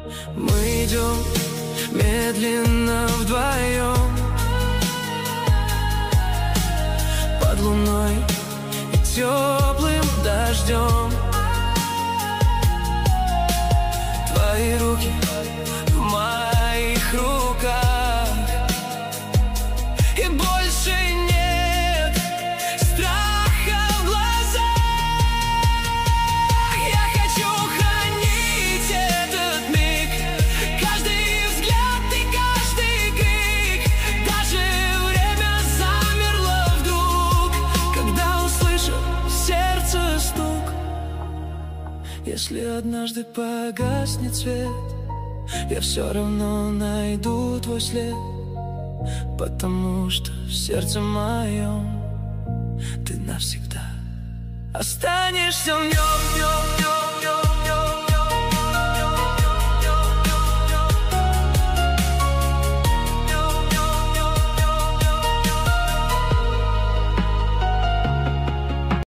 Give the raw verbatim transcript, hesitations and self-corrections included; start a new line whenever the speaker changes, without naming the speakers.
Мы идем медленно вдвоем под луной и теплым дождем. Твои руки в моих руках, и больше нет страха в глазах. Я хочу хранить этот миг, каждый взгляд и каждый крик. Даже время замерло вдруг, когда услышу в сердце стук. Если однажды погаснет свет, я все равно найду твой след, потому что в сердце моем ты навсегда останешься в нем, в нем, в нем.